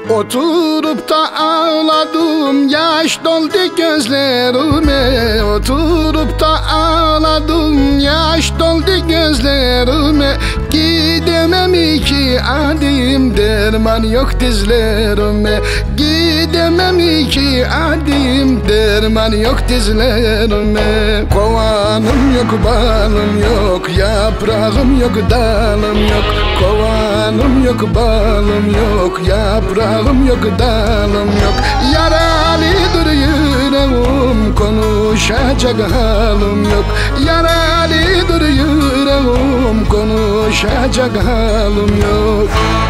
Oturup da ağladım, yaş doldu gözlerime. Oturup da ağladım, yaş doldu gözlerime. Gidemem iki adım, derman yok dizlerime. Gidemem iki adım, derman yok dizlerime. Kovanım yok, balım yok, yaprağım yok, dalım yok. Kovanım yok, balım yok, yaprağım yok, dalım yok. Yaralıdır yüreğim, konuşacak halim yok. Yaralıdır yüreğim, konuşacak halim yok.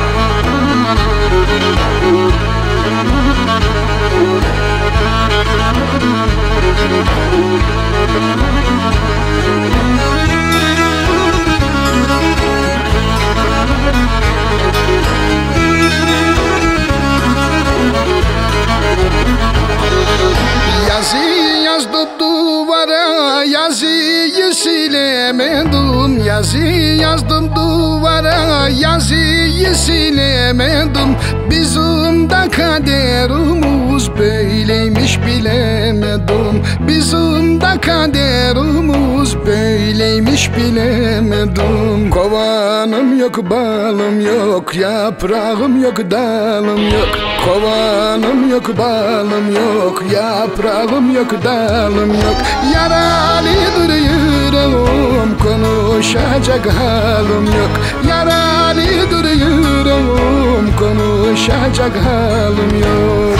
Yazı yazdım duvara, yazıyı silemedim. Yazı yazdım duvara, yazıyı silemedim. Bizim de kaderimiz böyleymiş bilemedim. Bizim de kaderimiz böyleymiş bilemedim. Kovanım yok, balım yok, yaprağım yok, dalım yok. Kovanım yok, balım yok, yaprağım yok, dalım yok. Yaralıdır yüreğim, konuşacak halim yok. Yaralıdır yüreğim, konuşacak halim yok.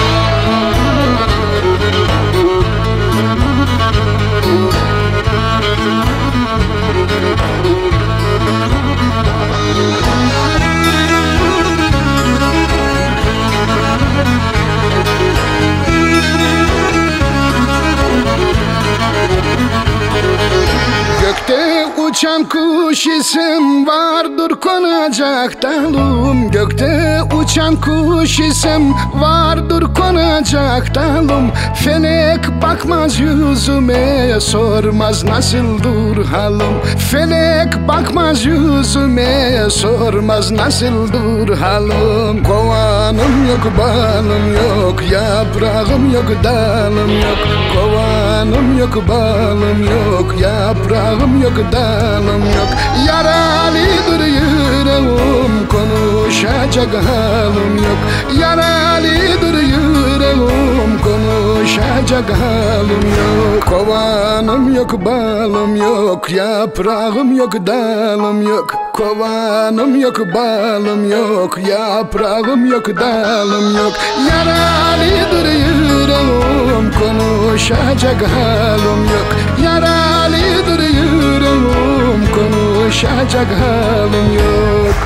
Gökte uçan kuş isim vardır konacak dalım. Gökte uçan kuş isim vardır konacak dalım. Felek bakmaz yüzüme, sormaz nasıldır halim. Felek bakmaz yüzüme, sormaz nasıldır halim. Kovanım yok, balım yok, yaprağım yok, dalım yok. Kovanım yok, balım yok, yaprağım yok, dalım yok. Yaralıdır yüreğim, konuşacak halim yok. Yaralıdır yüreğim, konuşacak halim yok. Kovanım yok, balım yok, yaprağım yok, dalım yok. Kovanım yok, balım yok, yaprağım yok, dalım yok. Yaralıdır yüreğim, konuşacak halim yok. Yaralıdır yüreğim, konuşacak halim yok.